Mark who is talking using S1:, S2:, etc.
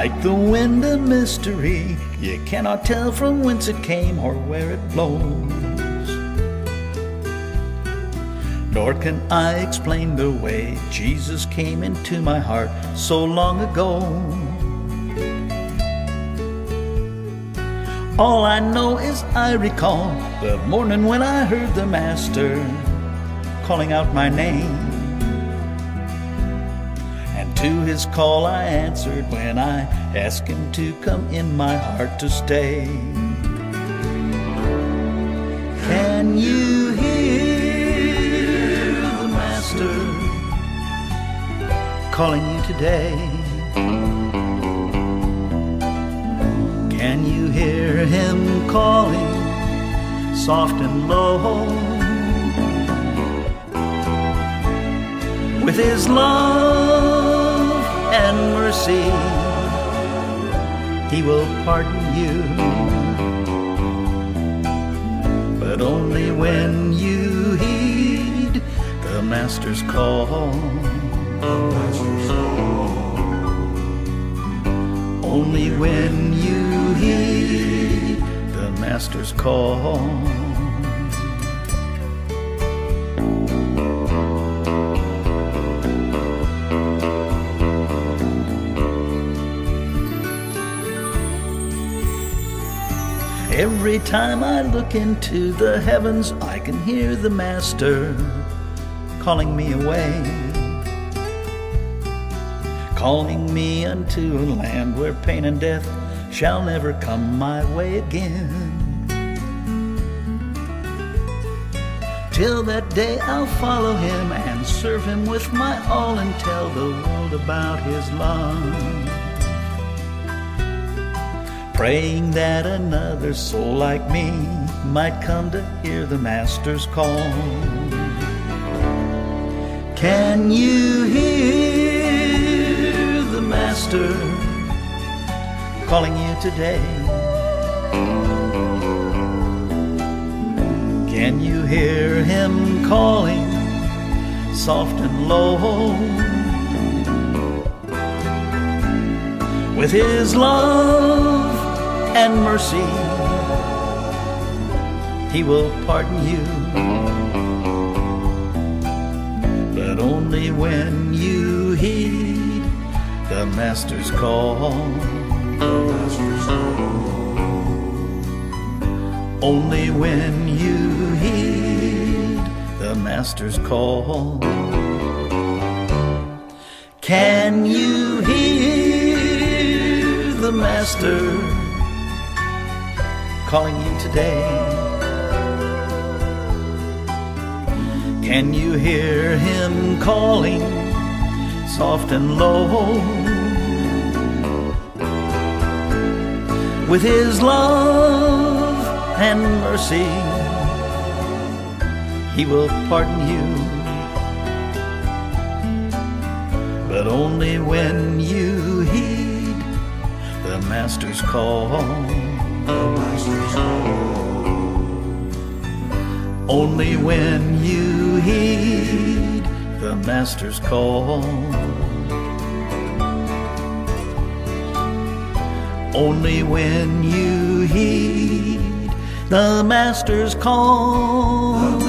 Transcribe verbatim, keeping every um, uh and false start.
S1: Like the wind of mystery, you cannot tell from whence it came or where it blows. Nor can I explain the way Jesus came into my heart so long ago. All I know is I recall the morning when I heard the Master calling out my name. And to his call I answered when I asked him to come in my heart to stay. Can you hear the Master calling you today? Can you hear him calling soft and low? With his love and mercy, he will pardon you, but only when you heed the Master's call. The Master's call. Only when you heed the Master's call. Every time I look into the heavens, I can hear the Master calling me away, calling me unto a land where pain and death shall never come my way again. Till that day I'll follow him and serve him with my all and tell the world about his love, praying that another soul like me might come to hear the Master's call. Can you hear the Master calling you today? Can you hear him calling soft and low? With his love and mercy, he will pardon you, but only when you heed the Master's call. The Master's call. Only when you heed the Master's call. Can you hear the Master calling you today? Can you hear him calling soft and low? With his love and mercy, he will pardon you, but only when you heed the Master's call. The Master's call. Only when you heed the Master's call. Only when you heed the Master's call.